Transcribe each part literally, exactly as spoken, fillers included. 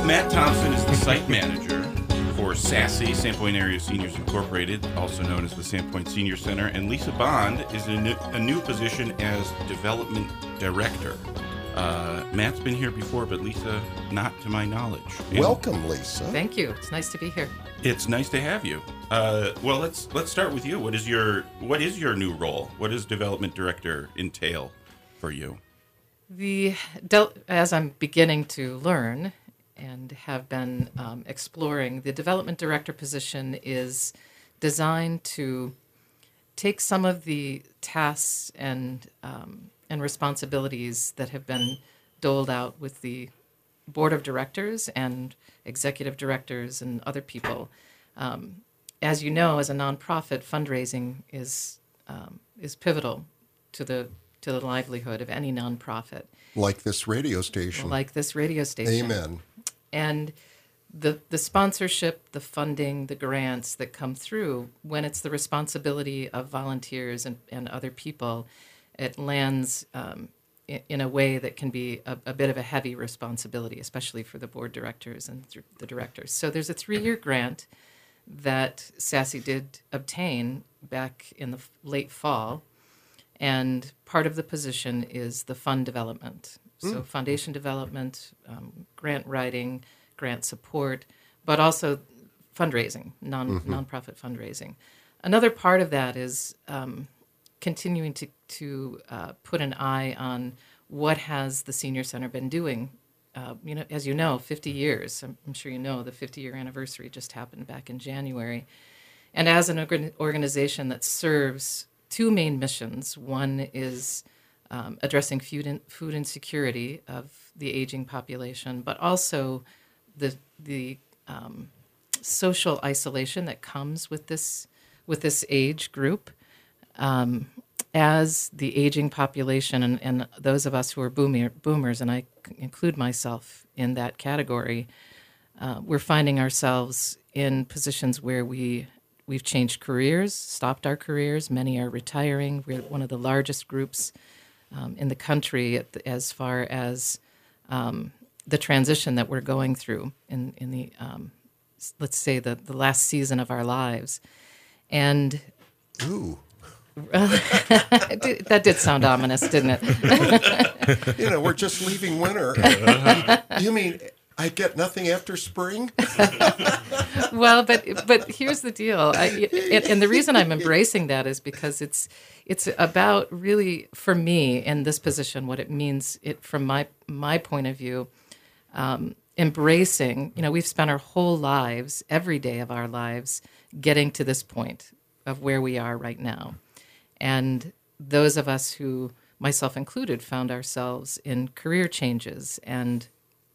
Matt Thompson is the site manager for SASSY, Sandpoint Area Seniors Incorporated, also known as the Sandpoint Senior Center, and Lisa Bond is in a new, a new position as development director. Uh, Matt's been here before, but Lisa, not to my knowledge. And welcome, Lisa. Thank you. It's nice to be here. It's nice to have you. Uh, well, let's let's start with you. What is your what is your new role? What does development director entail for you? The del- as I'm beginning to learn and have been um, exploring, the development director position is designed to take some of the tasks and um, and responsibilities that have been doled out with the board of directors and executive directors and other people. Um, as you know, as a nonprofit, fundraising is um, is pivotal to the to the livelihood of any nonprofit. Like this radio station. Like this radio station. Amen. And the the sponsorship, the funding, the grants that come through, when it's the responsibility of volunteers and, and other people, it lands um, in, in a way that can be a, a bit of a heavy responsibility, especially for the board directors and th- the directors. So there's a three-year grant that SASSY did obtain back in the f- late fall, and part of the position is the fund development. So foundation development, um, grant writing, grant support, but also fundraising, non mm-hmm. nonprofit fundraising. Another part of that is um, continuing to to uh, put an eye on what has the senior center been doing. Uh, you know, as you know, fifty years. I'm, I'm sure you know the fifty-year anniversary just happened back in January, and as an organ- organization that serves two main missions, one is Um, addressing food, in, food insecurity of the aging population, but also the the um, social isolation that comes with this with this age group. Um, as the aging population and, and those of us who are boomer, boomers, and I include myself in that category, uh, we're finding ourselves in positions where we we've changed careers, stopped our careers. Many are retiring. We're one of the largest groups Um, in the country at the, as far as um, the transition that we're going through in, in the, um, let's say, the, the last season of our lives. And Ooh. that did sound ominous, didn't it? You know, we're just leaving winter. You mean I get nothing after spring? Well, but but here's the deal, I, and, and the reason I'm embracing that is because it's it's about really, for me in this position, what it means it from my my point of view, um, embracing. You know, we've spent our whole lives, every day of our lives, getting to this point of where we are right now, and those of us who, myself included, found ourselves in career changes and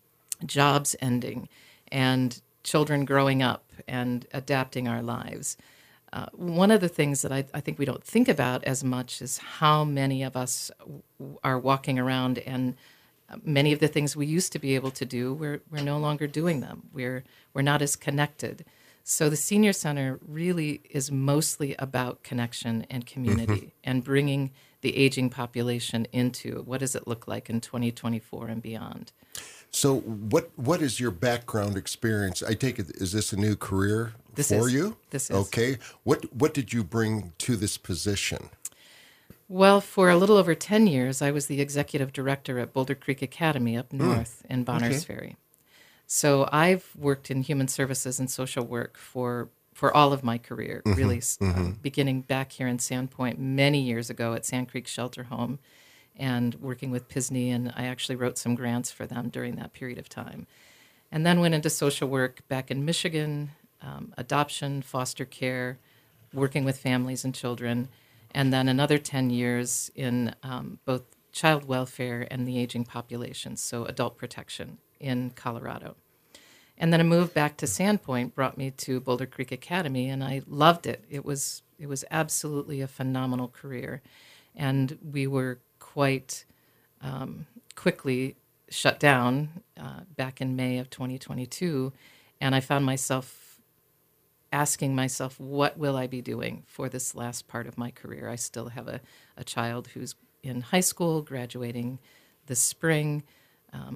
jobs ending and children growing up and adapting our lives. Uh, one of the things that I, I think we don't think about as much is how many of us w- are walking around, and many of the things we used to be able to do, we're we're no longer doing them. We're we're not as connected. So the Senior Center really is mostly about connection and community mm-hmm. and bringing the aging population into what does it look like in twenty twenty-four and beyond. So what what is your background experience? I take it, is this a new career this for is. you? This is. Okay. What what did you bring to this position? Well, for a little over ten years, I was the executive director at Boulder Creek Academy up north mm. in Bonners okay. Ferry. So I've worked in human services and social work for for all of my career, mm-hmm. really, mm-hmm. Um, beginning back here in Sandpoint many years ago at Sand Creek Shelter Home, and working with P I S N Y, and I actually wrote some grants for them during that period of time. And then went into social work back in Michigan, um, adoption, foster care, working with families and children, and then another ten years in um, both child welfare and the aging population, so adult protection in Colorado. And then a move back to Sandpoint brought me to Boulder Creek Academy, and I loved it. It was it was absolutely a phenomenal career, and we were quite um, quickly shut down uh, back in May of twenty twenty-two, and I found myself asking myself, what will I be doing for this last part of my career? I still have a, a child who's in high school, graduating this spring, um,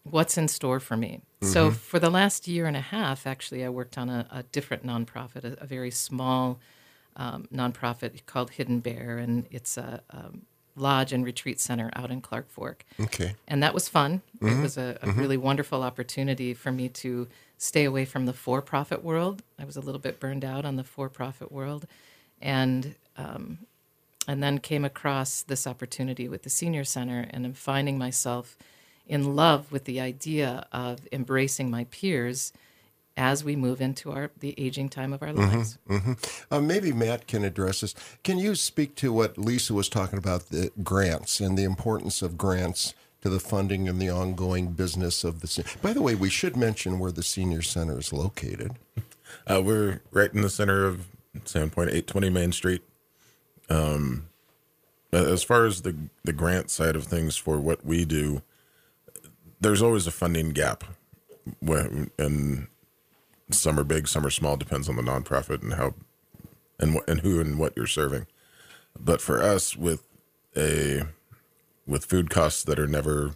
what's in store for me. So for the last year and a half, actually, I worked on a, a different nonprofit, a, a very small um, nonprofit called Hidden Bear, and it's a, um lodge and retreat center out in Clark Fork. Okay. And that was fun. It was a, a really wonderful opportunity for me to stay away from the for-profit world. I was a little bit burned out on the for-profit world, and um, and then came across this opportunity with the senior center, and I'm finding myself in love with the idea of embracing my peers as we move into our the aging time of our lives. Mm-hmm. Uh, maybe Matt can address this. Can you speak to what Lisa was talking about, the grants and the importance of grants to the funding and the ongoing business of the... se- By the way, we should mention where the senior center is located. Uh, we're right in the center of Sandpoint, eight twenty Main Street. Um, as far as the the grant side of things for what we do, there's always a funding gap, when, and some are big, some are small, depends on the nonprofit and how and what and who and what you're serving. But for us, with a with food costs that are never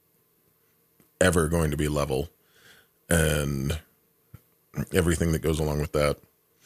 ever going to be level, and everything that goes along with that,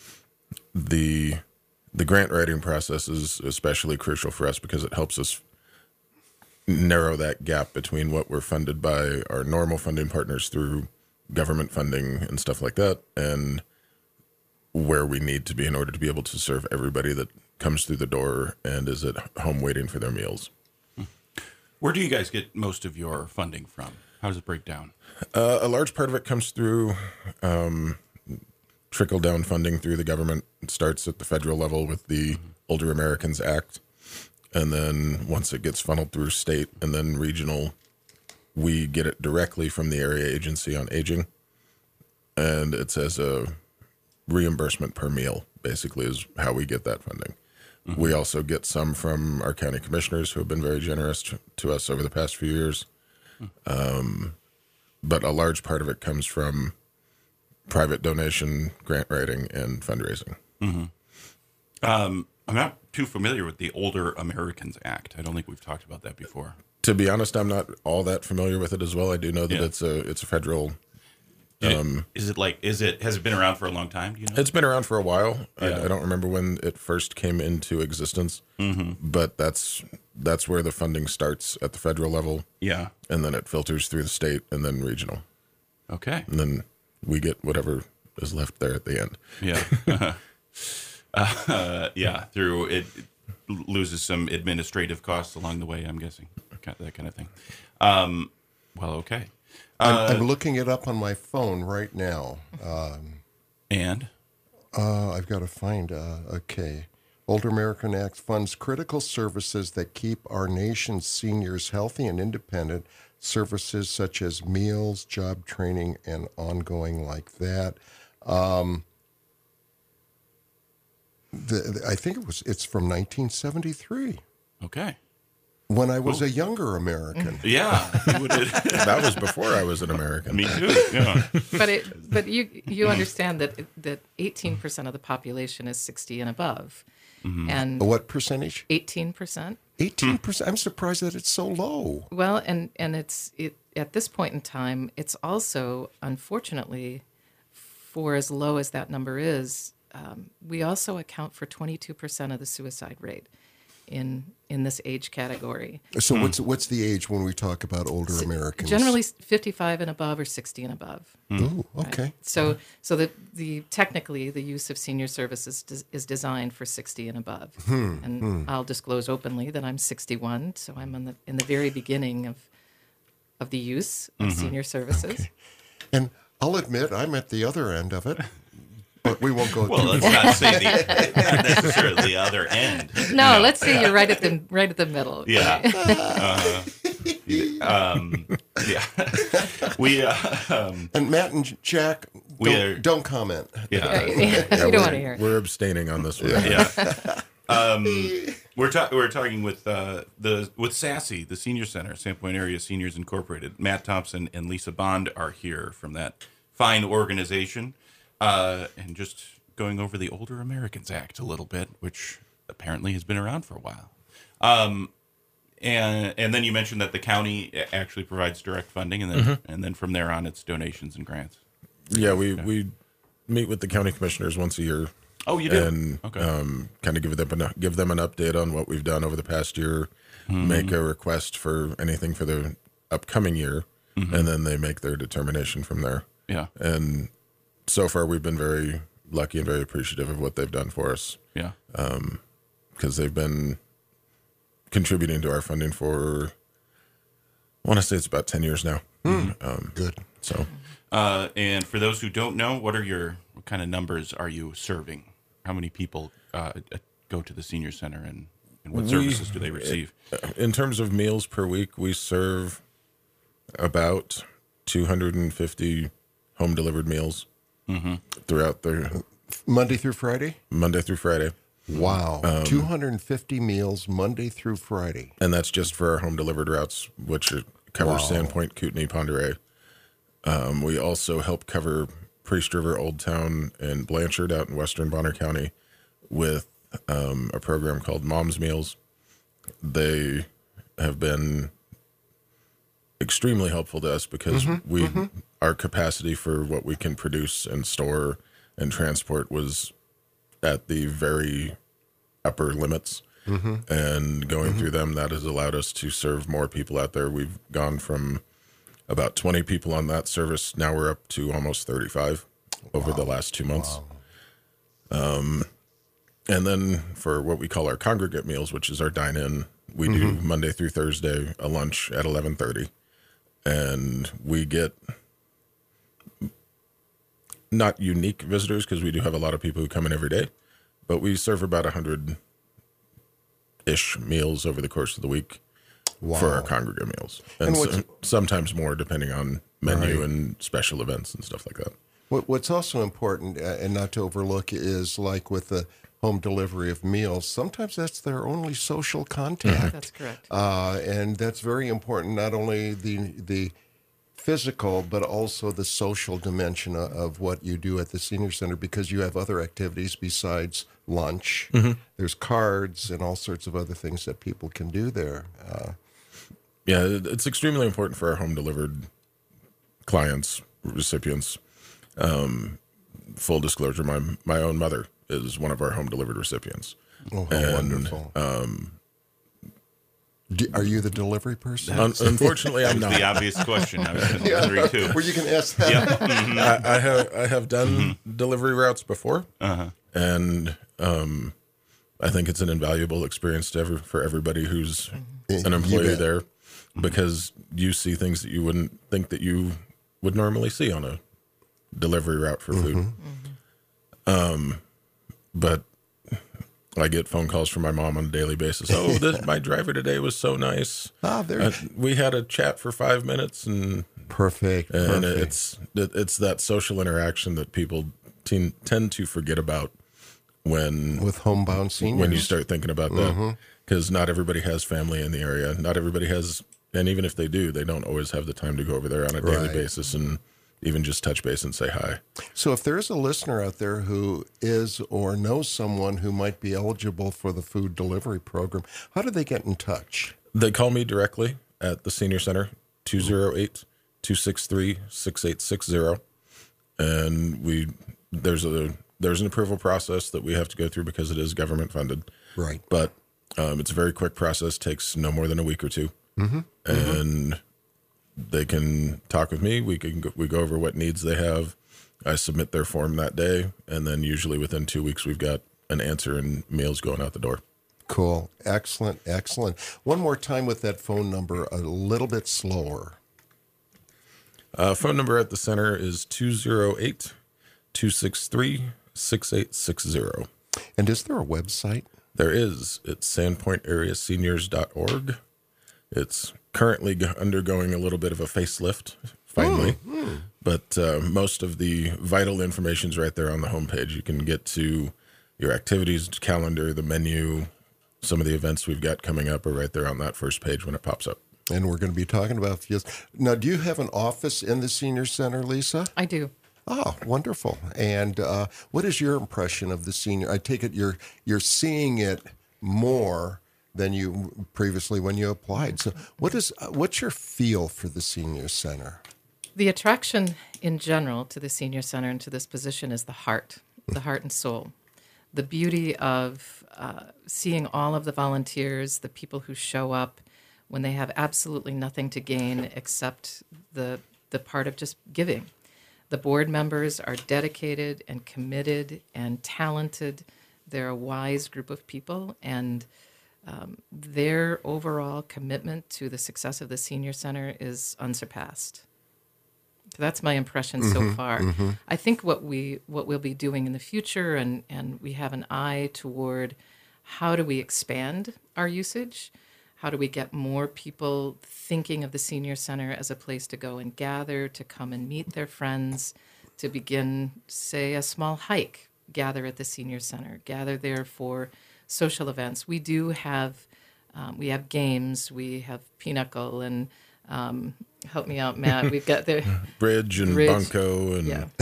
the the grant writing process is especially crucial for us because it helps us narrow that gap between what we're funded by our normal funding partners through government funding and stuff like that, and where we need to be in order to be able to serve everybody that comes through the door and is at home waiting for their meals. Where do you guys get most of your funding from? How does it break down? Uh, a large part of it comes through um, trickle-down funding through the government. It starts at the federal level with the Older Americans Act, and then once it gets funneled through state and then regional, we get it directly from the Area Agency on Aging, and it's as a reimbursement per meal, basically, is how we get that funding. Mm-hmm. We also get some from our county commissioners who have been very generous to, to us over the past few years. Um, but a large part of it comes from private donation, grant writing, and fundraising. Mm-hmm. Um, I'm not too familiar with the Older Americans Act. I don't think we've talked about that before. To be honest, I'm not all that familiar with it as well. I do know that Yeah. it's a it's a federal. Did Um, it, is it like, is it, has it been around for a long time? Do you know? It's been around for a while. Yeah. I, I don't remember when it first came into existence, Mm-hmm. but that's that's where the funding starts at the federal level, Yeah. and then it filters through the state and then regional, Okay. and then we get whatever is left there at the end. Yeah. uh, yeah. Through it, it loses some administrative costs along the way, I'm guessing. Kind of- That kind of thing. Um, well, okay. Uh, I'm, I'm looking it up on my phone right now. Um, and? uh, I've got to find, uh, okay. Older American Act funds critical services that keep our nation's seniors healthy and independent, services such as meals, job training, and ongoing like that. Um, the, the- I think it was, it's from nineteen seventy-three, Okay. when I was Cool. a younger American. Yeah. You would- That was before I was an American. Me too. Yeah. But it, but you you understand that that eighteen percent of the population is sixty and above, and What percentage? eighteen percent. eighteen percent. I'm surprised that it's so low. Well, and and it's it at this point in time, it's also unfortunately, for as low as that number is, um, we also account for twenty-two percent of the suicide rate in in this age category. So what's what's the age when we talk about older Americans? Generally, fifty-five and above or sixty and above. Ooh, okay. So, so the, the technically the use of senior services des, is designed for sixty and above. And I'll disclose openly that I'm sixty-one, so I'm in the in the very beginning of of the use of senior services. And I'll admit I'm at the other end of it, but we won't go. Well, too let's not say the, not necessarily the other end. No, let's say you're right at the right at the middle. Yeah. Uh, um, yeah. we, uh, um, And Matt and Jack, We don't, are- don't comment. yeah. you Yeah, don't we're- want to hear it. We're abstaining on this one. Yeah. Um, we're ta- we're talking with uh, the with SASSY, the Senior Center, Sandpoint Area Seniors Incorporated. Matt Thompson and Lisa Bond are here from that fine organization, uh, and just going over the Older Americans Act a little bit, which apparently has been around for a while. Um, And and then you mentioned that the county actually provides direct funding, and then Mm-hmm. and then from there on, it's donations and grants. Yeah, we, we meet with the county commissioners once a year. Oh, you do? And Okay. um, kind of give them an, give them an update on what we've done over the past year, Mm-hmm. make a request for anything for the upcoming year, Mm-hmm. and then they make their determination from there. Yeah. And so far, we've been very lucky and very appreciative of what they've done for us, Yeah. because they've been contributing to our funding for, I want to say it's about ten years now. Um, Good. so Uh, and for those who don't know, what are your what kind of numbers are you serving? How many people uh, go to the senior center, and, and what We- services do they receive? in terms of meals per week, we serve about two hundred fifty home delivered meals throughout the Monday through Friday? Monday through Friday. Wow. Um, two hundred fifty meals Monday through Friday. And that's just for our home delivered routes, which are, cover Wow. Sandpoint, Kootenai, Pend Oreille. Um, we also help cover Priest River, Old Town, and Blanchard out in western Bonner County with um, a program called Mom's Meals. They have been extremely helpful to us because we our capacity for what we can produce and store and transport was at the very upper limits. And going through them, that has allowed us to serve more people out there. We've gone from about twenty people on that service. Now we're up to almost thirty-five over the last two months. Um, and then for what we call our congregate meals, which is our dine-in, we do Monday through Thursday, a lunch at eleven thirty. And we get not unique visitors because we do have a lot of people who come in every day, but we serve about one hundred ish meals over the course of the week for our congregate meals. And, And what's- so, sometimes more depending on menu Right. and special events and stuff like that. What, what's also important, uh, and not to overlook, is like with the home delivery of meals, sometimes that's their only social contact. That's correct. Uh, and that's very important, not only the the physical, but also the social dimension of, of what you do at the senior center, because you have other activities besides lunch. There's cards and all sorts of other things that people can do there. Uh, Yeah, it- it's extremely important for our home delivered clients, recipients. Um, full disclosure, my my own mother is one of our home delivered recipients. oh, how And, wonderful. Do, are you the delivery person? Un- unfortunately, I'm The not. obvious question. I was wondering too. Well, you can ask that. Yeah. I, I have I have done delivery routes before, Uh-huh. and um, I think it's an invaluable experience to every, for everybody who's an You employee bet. there, because you see things that you wouldn't think that you would normally see on a delivery route for food. Um, but I get phone calls from my mom on a daily basis. Oh, this, my driver today was so nice. Ah, there. Uh, we had a chat for five minutes, and Perfect. and perfect. it's it- it's that social interaction that people teen, tend to forget about when with homebound seniors. when you start thinking about that, because not everybody has family in the area. Not everybody has, and even if they do, they don't always have the time to go over there on a daily Right. basis and even just touch base and say hi. So, if there's a listener out there who is or knows someone who might be eligible for the food delivery program, how do they get in touch? They call me directly at the senior center, two oh eight, two six three, six eight six zero. And we there's a there's an approval process that we have to go through because it is government funded. Right. But um, it's a very quick process, takes no more than a week or two. And they can talk with me. We can go, we go over what needs they have. I submit their form that day, and then usually within two weeks we've got an answer and meals going out the door. Cool. Excellent. Excellent. One more time with that phone number, a little bit slower. Uh, phone number at the center is two oh eight, two six three, six eight six zero. And is there a website? There is. It's sandpoint area seniors dot org. It's currently go- undergoing a little bit of a facelift, finally. But uh, most of the vital information is right there on the homepage. You can get to your activities calendar, the menu, some of the events we've got coming up are right there on that first page when it pops up. And we're going to be talking about yes. Now, do you have an office in the senior center, Lisa? I do. Oh, wonderful. And uh, what is your impression of the senior? I take it you're you're seeing it more than you previously when you applied. So, what is uh, what's your feel for the senior center? The attraction in general to the senior center and to this position is the heart, the heart and soul. The beauty of uh, seeing all of the volunteers, the people who show up when they have absolutely nothing to gain except the the part of just giving. The board members are dedicated and committed and talented. They're a wise group of people, and um, their overall commitment to the success of the senior center is unsurpassed. So that's my impression so Mm-hmm, far. mm-hmm. I think what we what we'll be doing in the future, and and we have an eye toward how do we expand our usage. How do we get more people thinking of the senior center as a place to go and gather, to come and meet their friends, to begin, say, a small hike, gather at the senior center, gather there for social events. We do have, um, we have games, we have pinochle, and um, help me out, Matt. We've got the Bridge and Bridge, bunco and yeah,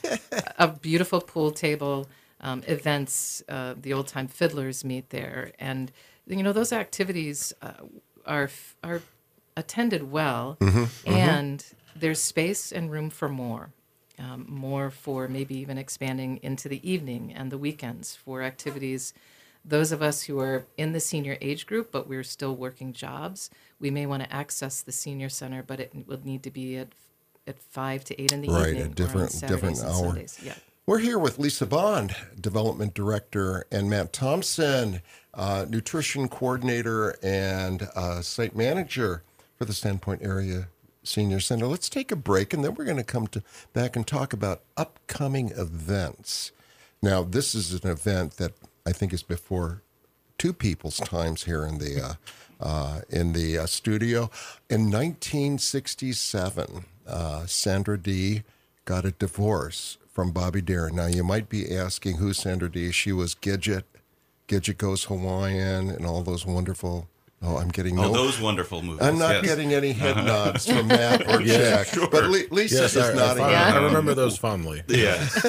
a beautiful pool table, um, events. Uh, the old time fiddlers meet there, and you know, those activities uh, are are attended well, Mm-hmm, and there's space and room for more, um, more for maybe even expanding into the evening and the weekends for activities. Those of us who are in the senior age group, but we're still working jobs, we may want to access the senior center, but it will need to be at at five to eight in the Right, evening, a different- or on different Saturdays and hour. Sundays. Yeah. We're here with Lisa Bond, Development Director, and Matt Thompson, uh, Nutrition Coordinator and uh, Site Manager for the Sandpoint Area Senior Center. Let's take a break, and then we're going to come to back and talk about upcoming events. Now, this is an event that I think is before two people's times here in the uh, uh, in the uh, studio. In nineteen sixty-seven, uh, Sandra Dee got a divorce from Bobby Darin. Now, you might be asking, who's Sandra Dee? She was Gidget, Gidget Goes Hawaiian, and all those wonderful, oh, I'm getting Oh, no... those wonderful movies. I'm not yes. getting any head nods from Matt or Yeah, Jack, but Le- Lisa yes, is I, I, nodding. fond- Yeah. I remember those fondly. Yes.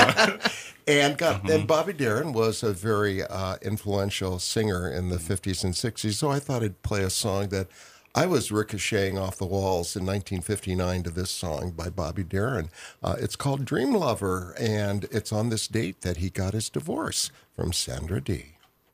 And got and Bobby Darin was a very uh, influential singer in the fifties and sixties, so I thought I'd play a song that I was ricocheting off the walls in nineteen fifty-nine to this song by Bobby Darin. Uh, it's called Dream Lover, and it's on this date that he got his divorce from Sandra Dee.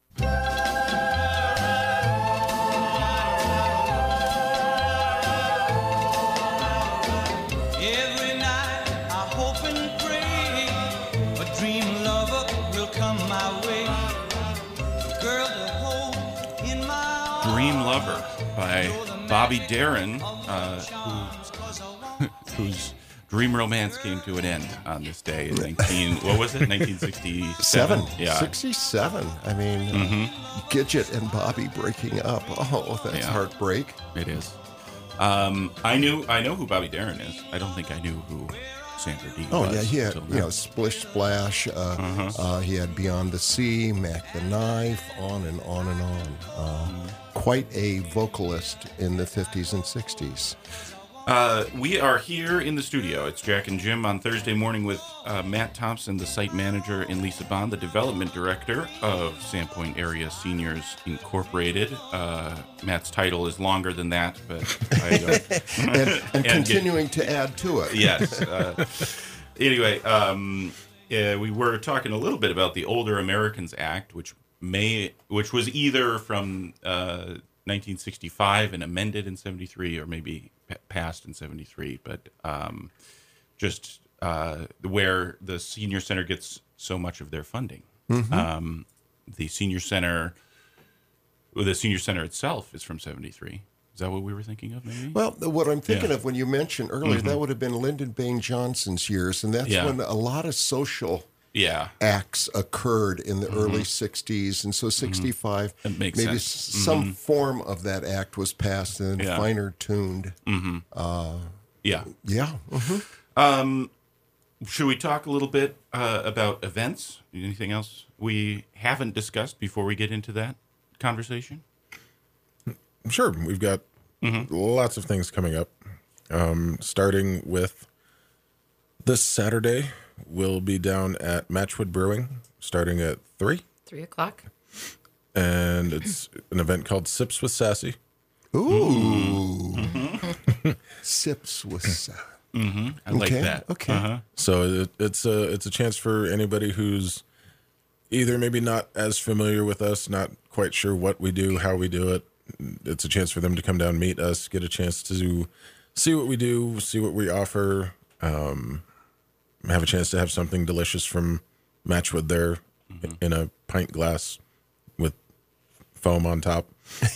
Every night I hope and pray a dream lover will come my way. A girl to hold in my arms. Dream Lover by Bobby Darin, uh, who, whose dream romance came to an end on this day in nineteen. What was it? nineteen sixty-seven. Seven. Yeah. sixty-seven. I mean, uh, Gidget and Bobby breaking up. Oh, that's Yeah. heartbreak. It is. Um, I knew. I know who Bobby Darin is. I don't think I knew who Sandra Dee Oh, was. yeah, he had, until you now. know, Splish Splash. Uh, Uh-huh. uh, he had Beyond the Sea, Mac the Knife, on and on and on. Uh, quite a vocalist in the fifties and sixties. Uh, we are here in the studio. It's Jack and Jim on Thursday morning with uh, Matt Thompson, the site manager, and Lisa Bond, the development director of Sandpoint Area Seniors Incorporated. Uh, Matt's title is longer than that, but I don't. And, and, And continuing to add to it. Yes. Uh, anyway, um, uh, we were talking a little bit about the Older Americans Act, which may, which was either from uh, nineteen sixty-five and amended in seventy-three, or maybe p- passed in seventy-three. But um, just uh, where the senior center gets so much of their funding. Um, the senior center, well, the senior center itself is from seventy-three. Is that what we were thinking of, maybe? Well, what I'm thinking Yeah. of when you mentioned earlier, that would have been Lyndon Baines Johnson's years, and that's Yeah. when a lot of social yeah. acts occurred in the early sixties, and so sixty-five, That makes maybe sense. s- some form of that act was passed and then Yeah. finer tuned. Yeah. Yeah. mhm. Um, should we talk a little bit uh, about events? Anything else we haven't discussed before we get into that conversation? Sure, we've got lots of things coming up. Um, starting with this Saturday, we'll be down at Matchwood Brewing, starting at three. Three o'clock. and it's an event called Sips with Sassy. Ooh. Sips with Sassy. Mm-hmm. I like Okay, that. okay. Uh-huh. So it, it's a it's a chance for anybody who's either maybe not as familiar with us, not quite sure what we do, how we do it. It's a chance for them to come down, meet us, get a chance to see what we do, see what we offer, um, have a chance to have something delicious from Matchwood there mm-hmm. in a pint glass with foam on top.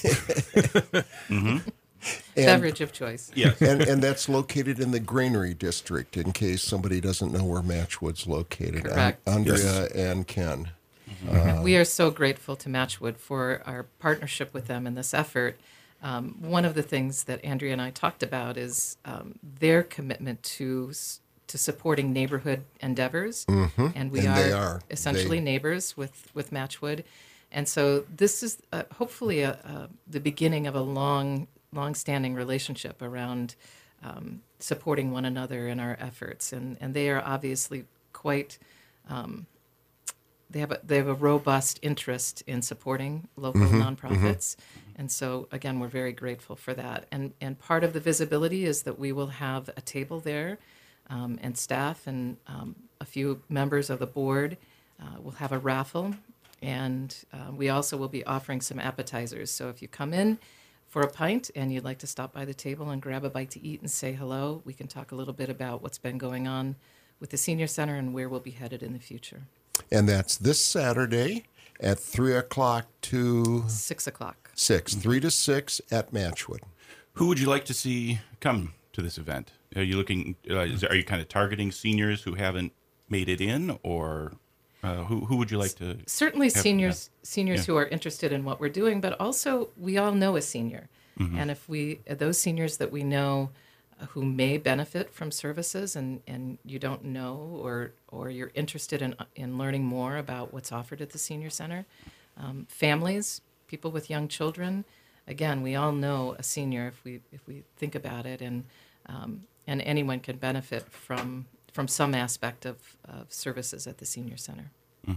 Mm-hmm. And, Beverage of choice. Yes. and and that's located in the Granary District, in case somebody doesn't know where Matchwood's located. Correct. An- Andrea Yes. and Ken. Uh, we are so grateful to Matchwood for our partnership with them in this effort. Um, one of the things that Andrea and I talked about is um, their commitment to s- to supporting neighborhood endeavors, Mm-hmm. and we And are, they are. essentially They- neighbors with with Matchwood, and so this is uh, hopefully a, a, the beginning of a long, long-standing relationship around um, supporting one another in our efforts, and and they are obviously quite. Um, They have a, they have a robust interest in supporting local nonprofits, and so again, we're very grateful for that. And and part of the visibility is that we will have a table there, um, and staff and um, a few members of the board uh, will have a raffle, and uh, we also will be offering some appetizers. So if you come in for a pint and you'd like to stop by the table and grab a bite to eat and say hello, we can talk a little bit about what's been going on with the senior center and where we'll be headed in the future. And that's this Saturday at three o'clock to Six o'clock. six. three to six at Matchwood. Who would you like to see come to this event? Are you looking? Uh, is, are you kind of targeting seniors who haven't made it in, or uh, who who would you like to? Certainly, have- seniors seniors Yeah. who are interested in what we're doing, but also we all know a senior, and if we those seniors that we know uh, who may benefit from services, and, and you don't know, or or you're interested in in learning more about what's offered at the senior center, um, families, people with young children. Again, we all know a senior if we if we think about it, and um, and anyone can benefit from from some aspect of, of services at the senior center.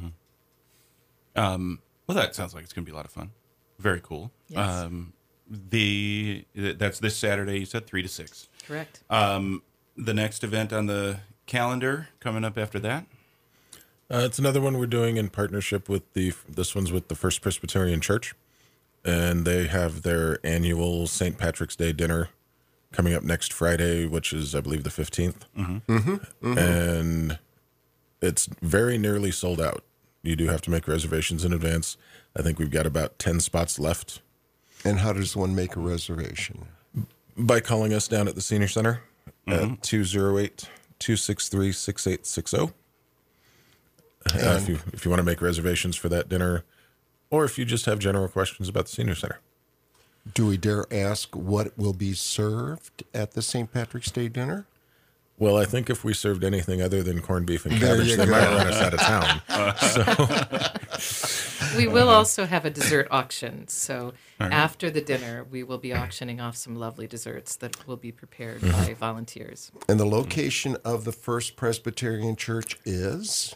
Um, well, that sounds like it's going to be a lot of fun. Very cool. Yes. Um, the that's this Saturday. You said three to six. Correct. Um, the next event on the calendar coming up after that. Uh, it's another one we're doing in partnership with the. This one's with the First Presbyterian Church, and they have their annual Saint Patrick's Day dinner coming up next Friday, which is I believe the fifteenth, mm-hmm. Mm-hmm. and it's very nearly sold out. You do have to make reservations in advance. I think we've got about ten spots left. And how does one make a reservation? By calling us down at the Senior Center at two oh eight, two six three, six eight six zero. Uh, if you if you want to make reservations for that dinner, or if you just have general questions about the Senior Center. Do we dare ask what will be served at the Saint Patrick's Day dinner? Well, I think if we served anything other than corned beef and There cabbage, you they go. might run us out of town. We will also have a dessert auction. So after the dinner, we will be auctioning off some lovely desserts that will be prepared by volunteers. And the location of the First Presbyterian Church is?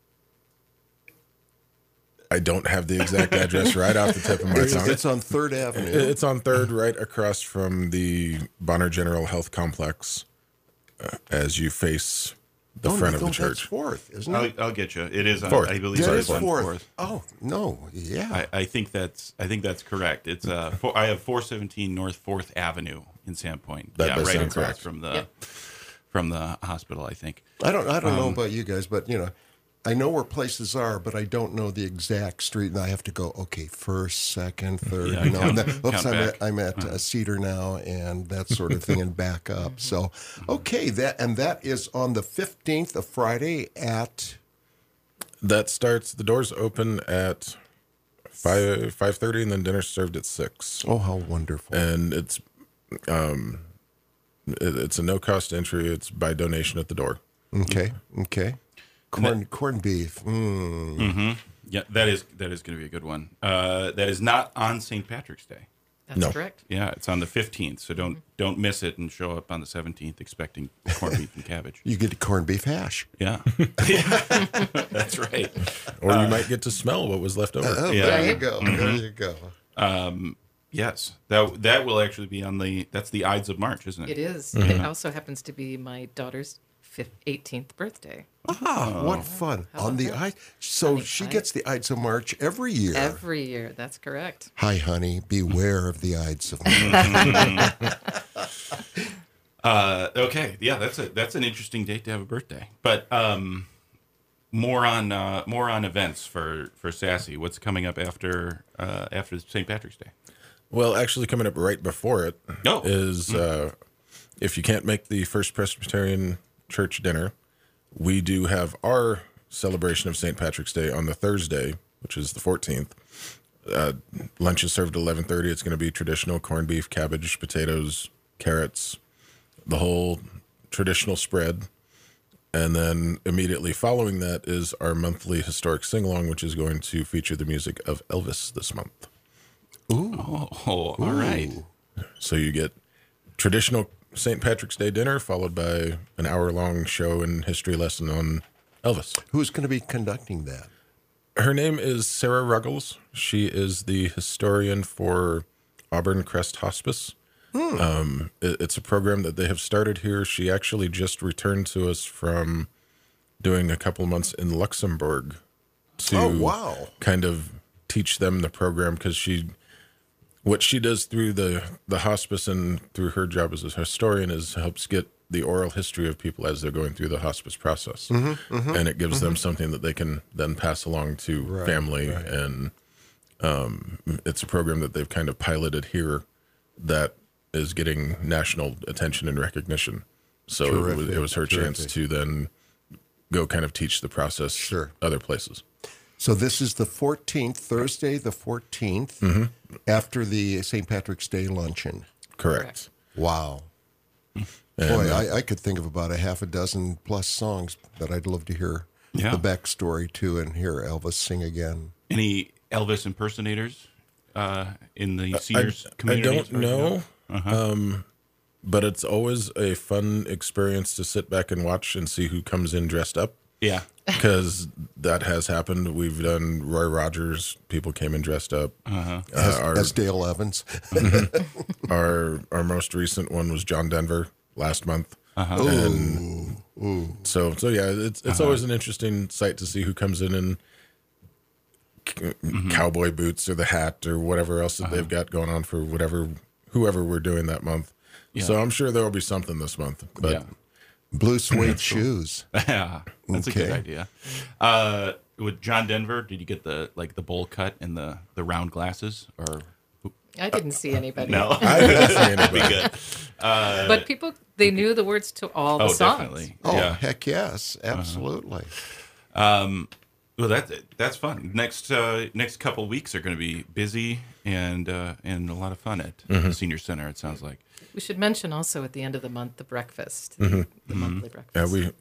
I don't have the exact address right off the tip of my It's, tongue. it's on Third Avenue. It's on Third, right across from the Bonner General Health Complex, uh, as you face the Oh, front of no, the That's church. Fourth, isn't I'll, it? I'll get you. It is. On, Fourth. I believe That it is is on fourth. fourth. Oh, no. Yeah. I, I think that's. I think that's correct. It's uh. For, I have four seventeen North Fourth Avenue in Sandpoint. That yeah, does right sound across correct. from the Yep. from the hospital. I think. I don't I don't know Um, about you guys, but you know, I know where places are, but I don't know the exact street, and I have to go. Okay, first, second, third. Yeah, you know, count- and then, oops, count I'm back. at, I'm at uh, Cedar now, and that sort of thing, and back up. So, okay, that and that is on the fifteenth of Friday at. That starts. The doors open at five five thirty, and then dinner's served at six. Oh, how wonderful! And it's um, it, it's a no cost entry. It's by donation at the door. Okay, okay. Corn corned beef. Mm. Yeah, that is that is going to be a good one. Uh, that is not on Saint Patrick's Day. That's No. correct. Yeah, it's on the fifteenth, so don't don't miss it and show up on the seventeenth expecting corned beef and cabbage. You get corned beef hash. Yeah. Yeah. That's right. Or you might get to smell what was left over. Oh, Yeah. there you Right. go. There you go. Yes. That that will actually be on the that's the Ides of March, isn't it? It is. It also happens to be my daughter's fifth, eighteenth birthday. Ah, what fun. On the I so On the she Ides. gets the Ides of March every year. Every year. That's correct. Hi, honey. Beware of the Ides of March. Uh, okay. Yeah, that's a that's an interesting date to have a birthday. But um more on uh, more on events for, for Sassy. What's coming up after uh, after Saint Patrick's Day? Well, actually, coming up right before it is Oh. uh, if you can't make the First Presbyterian Church dinner, we do have our celebration of Saint Patrick's Day on the Thursday, which is the fourteenth. Uh, lunch is served at eleven thirty. It's going to be traditional corned beef, cabbage, potatoes, carrots, the whole traditional spread. And then immediately following that is our monthly historic sing-along, which is going to feature the music of Elvis this month. Oh, all right. So you get traditional Saint Patrick's Day dinner followed by an hour-long show and history lesson on Elvis. Who's going to be conducting that? Her name is Sarah Ruggles. She is the historian for Auburn Crest Hospice. Um, it- it's a program that they have started here. She actually just returned to us from doing a couple months in Luxembourg to Oh, wow. kind of teach them the program, because she, what she does through the, the hospice and through her job as a historian is helps get the oral history of people as they're going through the hospice process. And it gives them something that they can then pass along to Right, family. right. And um, it's a program that they've kind of piloted here that is getting national attention and recognition. So it was, Terrific, it was her chance terrific. to then go kind of teach the process Sure. other places. So this is the fourteenth, Thursday the fourteenth, after the Saint Patrick's Day luncheon. Correct. Wow. And, Boy, uh, I, I could think of about a half a dozen plus songs that I'd love to hear Yeah. the backstory to and hear Elvis sing again. Any Elvis impersonators uh, in the I, seniors I community? as don't far as you know, um, but it's always a fun experience to sit back and watch and see who comes in dressed up, Yeah. because that has happened. We've done Roy Rogers. People came in dressed up. Uh, our, As Dale Evans. our our most recent one was John Denver last month. Uh-huh. And so so yeah, it's it's always an interesting sight to see who comes in in c- cowboy boots or the hat or whatever else that they've got going on for whatever whoever we're doing that month. So I'm sure there will be something this month. But Yeah. Blue suede shoes. Yeah, that's a good Okay. idea. Uh, with John Denver, did you get the like the bowl cut and the the round glasses, or I didn't see anybody. no? I didn't see anybody. Good. But people, they knew the words to all the Oh, songs. definitely. Oh, Yeah. heck yes. Absolutely. Well, that that's fun. Next uh, next couple weeks are going to be busy and uh, and a lot of fun at the Senior Center. It sounds like. We should mention also at the end of the month the breakfast, the, the monthly breakfast. Yeah, we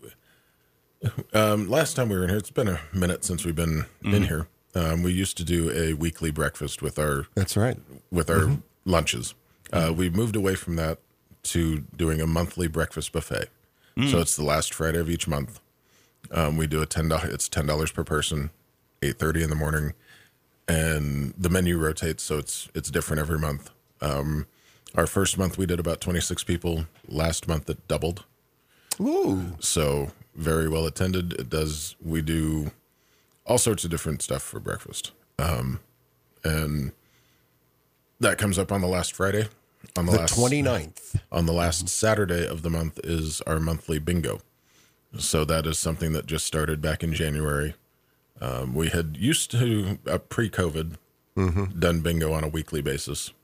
um, last time we were in here, it's been a minute since we've been in here. Um, we used to do a weekly breakfast with our That's right. with our lunches. Uh, we moved away from that to doing a monthly breakfast buffet. So it's the last Friday of each month. Um, we do a ten dollars. It's ten dollars per person, eight thirty in the morning, and the menu rotates, so it's it's different every month. Um, our first month we did about twenty six people. Last month it doubled. Ooh. So very well attended. It does. We do all sorts of different stuff for breakfast, um, and that comes up on the last Friday. On the, The last twenty-ninth. on the last Saturday of the month is our monthly bingo. So that is something that just started back in January. Um, we had used to uh, pre-COVID done bingo on a weekly basis,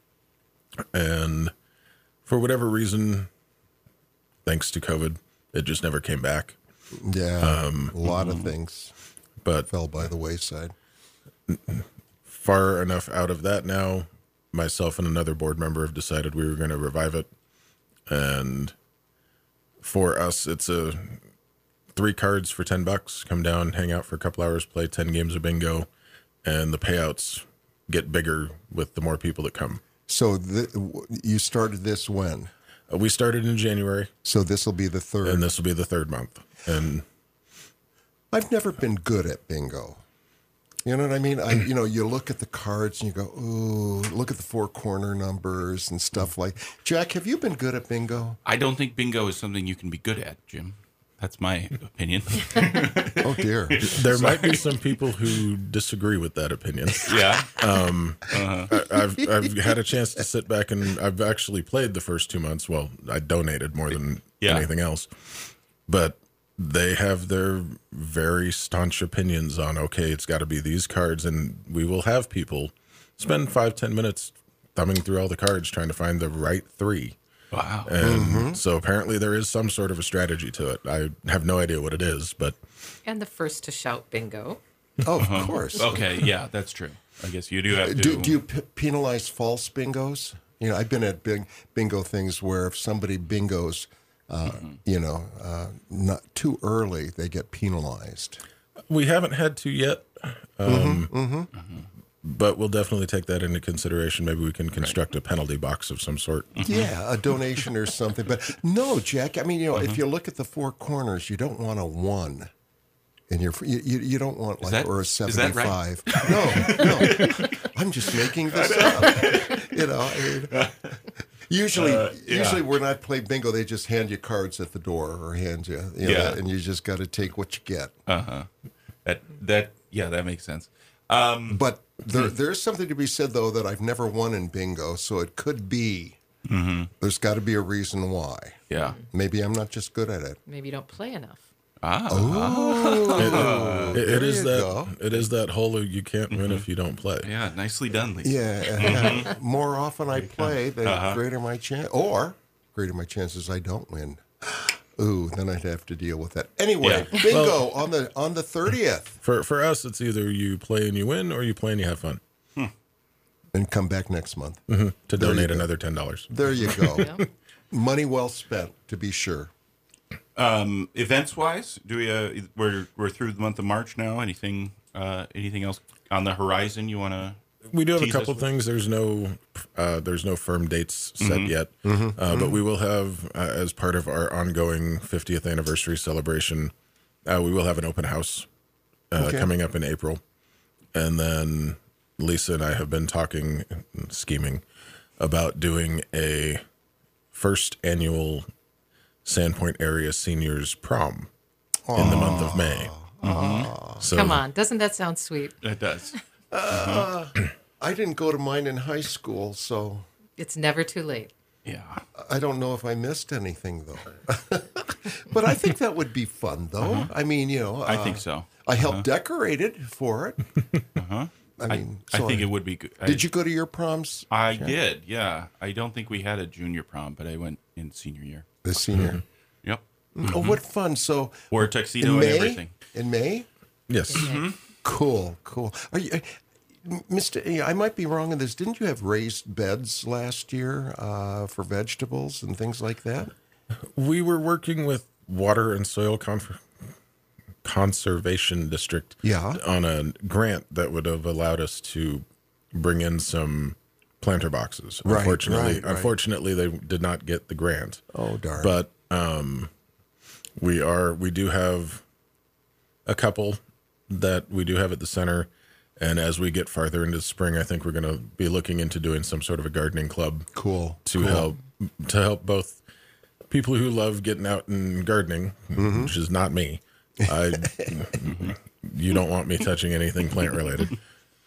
and for whatever reason, thanks to COVID, it just never came back. Yeah. a lot of things But fell by the wayside. far enough out of that now, myself and another board member have decided we were going to revive it. And for us, it's a three cards for ten bucks. Come down, hang out for a couple hours, play ten games of bingo, and the payouts get bigger with the more people that come. So the, you started this when? Uh, we started in January, So this will be the third. and this will be the third month. And I've never been good at bingo. You know what I mean? I, you know, you look at the cards and you go, ooh, look at the four corner numbers and stuff like. Jack, have you been good at bingo? I don't think bingo is something you can be good at, Jim. That's my opinion. Oh dear. there might be some people who disagree with that opinion. Yeah. I, I've I've had a chance to sit back, and I've actually played the first two months. Well, I donated more than Yeah. anything else, but they have their very staunch opinions on, okay, it's got to be these cards, and we will have people spend five ten minutes thumbing through all the cards trying to find the right three. Wow. And so apparently there is some sort of a strategy to it. I have no idea what it is, but And the first to shout bingo. Oh, of course. Okay. Yeah, that's true. I guess you do have to. Do, do you p- penalize false bingos? You know, I've been at bing, bingo things where if somebody bingos, uh, you know, uh, not too early, they get penalized. we haven't had to yet. Um, But we'll definitely take that into consideration. Maybe we can construct a penalty box of some sort. Yeah, a donation or something. But no, Jack. I mean, you know, Uh-huh. if you look at the four corners, you don't want a one. And you're, you, you you don't want like that- or a is that right? seventy-five. No, no. I'm just making this up. You know, I mean, usually Uh, yeah. usually when I play bingo, they just hand you cards at the door or hand you, you know, Yeah. and you just got to take what you get. that that yeah, that makes sense. Um, But there there's something to be said though that I've never won in bingo, so it could be. There's got to be a reason why. yeah. Maybe I'm not just good at it. Maybe you don't play enough. Ah. It, it there is you that go. it is that whole you can't win if you don't play. Yeah. Nicely done, Lisa. Yeah. More often I play, the Uh-huh. greater my chance, or greater my chances I don't win. Ooh, then I'd have to deal with that. Anyway, Yeah. bingo on the on the thirtieth, For for us, it's either you play and you win, or you play and you have fun. and come back next month. To donate go. another ten dollars. There you go. Yeah. Money well spent, to be sure. Um, events wise, do we? Uh, we're we're through the month of March now. Anything? Uh, anything else on the horizon you want to? We do have a Tease us couple with- things. There's no uh, there's no firm dates set yet, uh, but we will have uh, as part of our ongoing fiftieth anniversary celebration, uh, we will have an open house uh, Okay. coming up in April, and then Lisa and I have been talking, scheming about doing a first annual Sandpoint area seniors prom in the month of May. So Come on. Doesn't that sound sweet? It does. I didn't go to mine in high school, so It's never too late. Yeah. I don't know if I missed anything though. But I think that would be fun though. I mean, you know, I uh, think so. I helped decorate it for it. I I, mean, I so think it would be good. I, Did you go to your proms? I did. Yeah. I don't think we had a junior prom, but I went in senior year. The senior. Yep. Oh, what fun! So Wore a tuxedo in and May, everything. in May, yes, cool, cool. Are you, uh, Mister yeah, I might be wrong in this. Didn't you have raised beds last year uh, for vegetables and things like that? we were working with Water and Soil Conf- Conservation District Yeah. on a grant that would have allowed us to bring in some planter boxes. Right, unfortunately, right, right. unfortunately, they did not get the grant. Oh darn! But um, we are we do have a couple that we do have at the center, and as we get farther into spring, I think we're going to be looking into doing some sort of a gardening club cool to cool. help to help both people who love getting out and gardening, Mm-hmm. which is not me. I you don't want me touching anything plant related,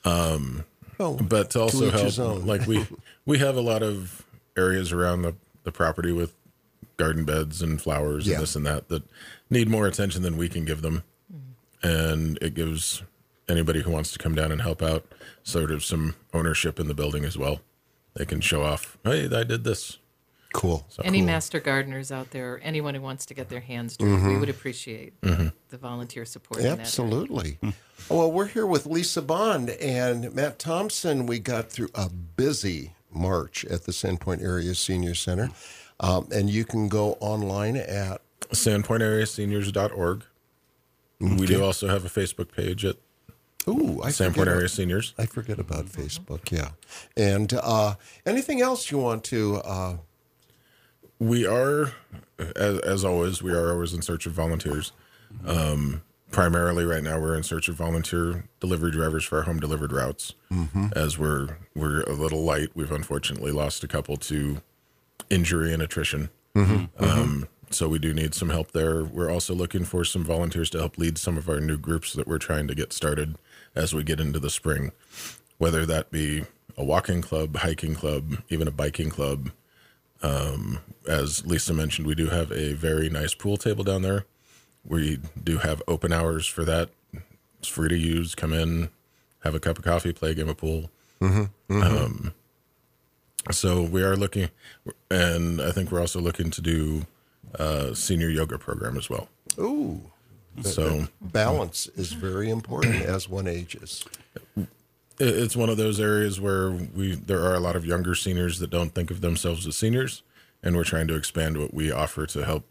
Oh, but to also each help. his own. Like we we have a lot of areas around the the property with garden beds and flowers Yeah. and this and that that need more attention than we can give them, and it gives anybody who wants to come down and help out sort of some ownership in the building as well. They can show off, hey, I did this. cool. Any cool. master gardeners out there, or anyone who wants to get their hands dirty, we would appreciate the volunteer support. in that area. Absolutely. Well, we're here with Lisa Bond and Matt Thompson. We got through a busy March at the Sandpoint Area Senior Center. Um, and you can go online at, sandpoint area seniors dot org. We do also have a Facebook page at Ooh, I Sandpoint forget, Area Seniors. I forget about Facebook, yeah. And uh, anything else you want to... Uh, We are, as, as always, we are always in search of volunteers. Um, primarily right now we're in search of volunteer delivery drivers for our home delivered routes. Mm-hmm. As we're we're a little light. We've unfortunately lost a couple to injury and attrition. Mm-hmm. Um, so we do need some help there. We're also looking for some volunteers to help lead some of our new groups that we're trying to get started as we get into the spring, whether that be a walking club, hiking club, even a biking club. Um, as Lisa mentioned, we do have a very nice pool table down there. We do have open hours for that. It's free to use. Come in, have a cup of coffee, play a game of pool. Mm-hmm, mm-hmm. Um, so we are looking, and I think we're also looking to do a senior yoga program as well. ooh, So balance is very important as one ages. it- it's one of those areas where we there are a lot of younger seniors that don't think of themselves as seniors, and we're trying to expand what we offer to help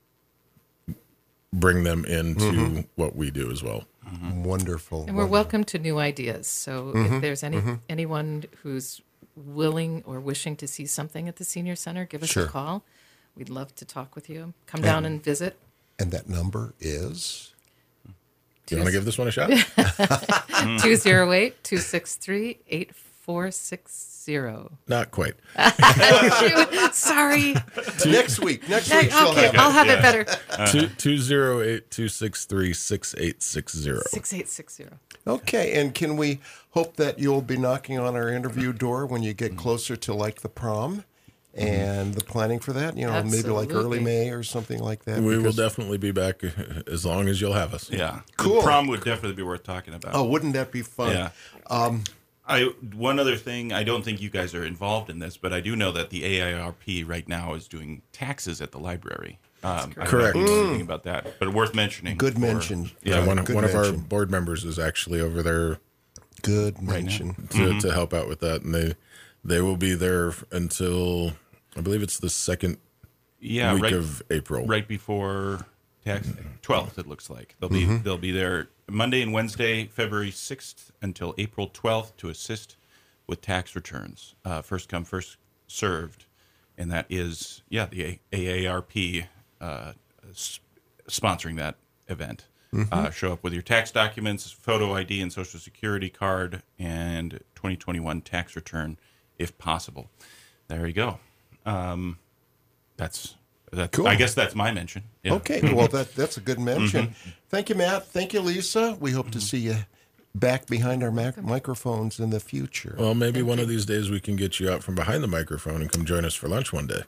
bring them into mm-hmm. what we do as well. Mm-hmm. Wonderful. And we're wonderful. welcome to new ideas. So Mm-hmm. if there's any anyone who's willing or wishing to see something at the senior center, give us Sure. a call. We'd love to talk with you. Come down and visit. And that number is? Do you want to give this one a shot? two oh eight, two six three, eight four six zero. Not quite. Sorry. Next week. Next week she'll Okay, have it. I'll have it better. Two two zero eight two six three six eight six zero. six eight six zero. Okay, and can we hope that you'll be knocking on our interview door when you get closer to like the prom and the planning for that? You know, maybe like early Absolutely. May or something like that. We will because- definitely be back as long as you'll have us. Yeah. Cool. The prom would definitely be worth talking about. Oh, wouldn't that be fun? Yeah. Um, I one other thing. I don't think you guys are involved in this, but I do know that the A I R P right now is doing taxes at the library. Um, I don't Correct. know if you know anything about that, but worth mentioning. Good for- mention. Yeah, Right, one, good one of our mention. board members is actually over there Good mention. to, Mm-hmm. to help out with that, and they they will be there until I believe it's the second Yeah, week right, of April. right before tax twelfth. It looks like they'll be they'll be there Monday and Wednesday, February sixth until April twelfth to assist with tax returns. Uh, first come, first served, and that is yeah the A A R P uh, s- sponsoring that event. Uh, show up with your tax documents, photo I D, and Social Security card, and twenty twenty-one tax return, if possible. There you go. Um, that's that's. Cool. I guess that's my mention. Yeah. Okay, well, that that's a good mention. Thank you, Matt. Thank you, Lisa. We hope to see you back behind our mac- microphones in the future. Well, maybe one of these days we can get you out from behind the microphone and come join us for lunch one day.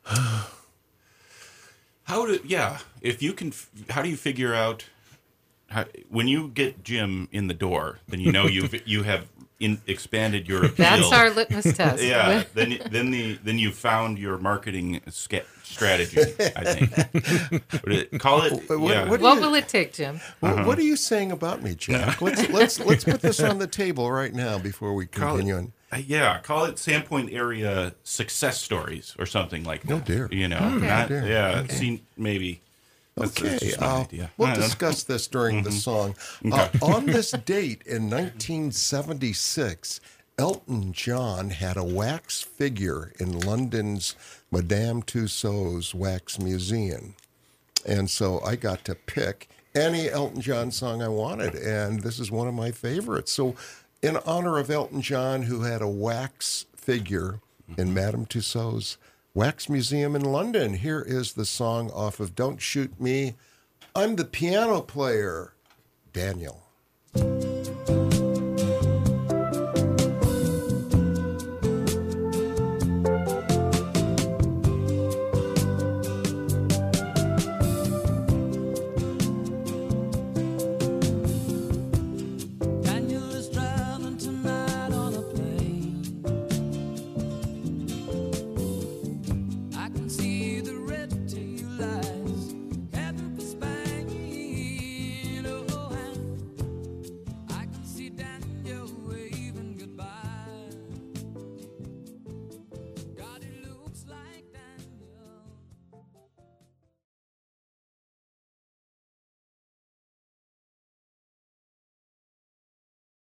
How do yeah? If you can, f- how do you figure out how, when you get Jim in the door? Then you know you've you have in, expanded your appeal. That's our litmus test. Yeah, then then the then you found your marketing sca- strategy. I think. Would it- Call it. What- what- yeah. what do What you- will it take, Jim? Wh- What are you saying about me, Jack? Let's let's let's put this on the table right now before we Call continue it, on. uh, yeah, call it Sandpoint area success stories or something like that. Oh, dear. You know, Okay. not, dear. yeah. See, maybe. That's, Okay, that's just my uh, idea. I we'll don't know. discuss this during the song. Uh, on this date in nineteen seventy-six, Elton John had a wax figure in London's Madame Tussauds Wax Museum. And so I got to pick any Elton John song I wanted, and this is one of my favorites. So in honor of Elton John, who had a wax figure in Madame Tussauds Wax Museum in London, here is the song off of Don't Shoot Me, I'm the Piano Player, Daniel.